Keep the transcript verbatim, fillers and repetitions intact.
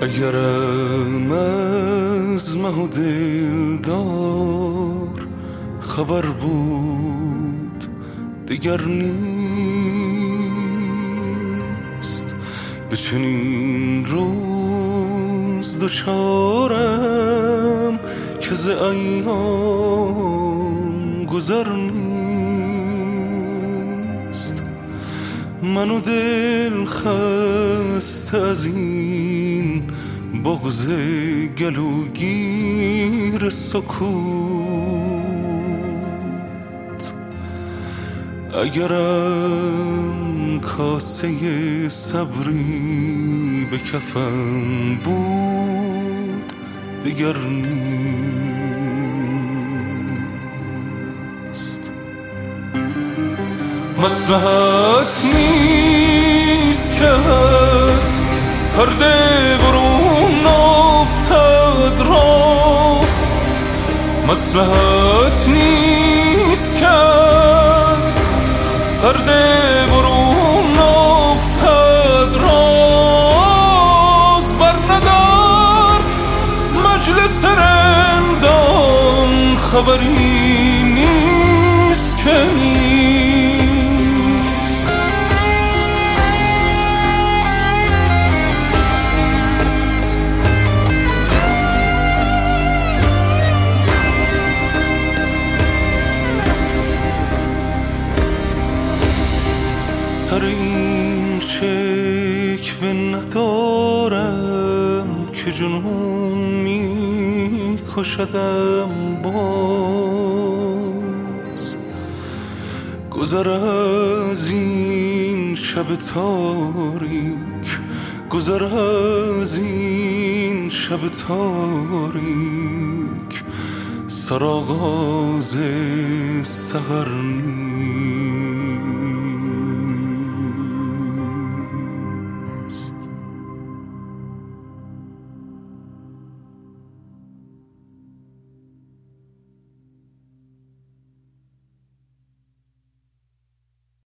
اگرم از مه و دلدار خبر بود دیگر نیست، به چنین روز دچارم که ز ایام گذر نیست. من و دل خسته از این بغض گلوگیر سکوت، اگرم کاسه صبری به کفم بود دیگر نیست. مصلحت نیست که از پرده برون افتد راست، مصلحت نیست که از پرده برون افتد راست، برندار مجلس رندان خبری نیست که نیست. سر این شکوه ندارم که جنون می کشدم باز، گذر از این شب تاریک، گذر از این شب تاریک سرآغاز سحر نیست.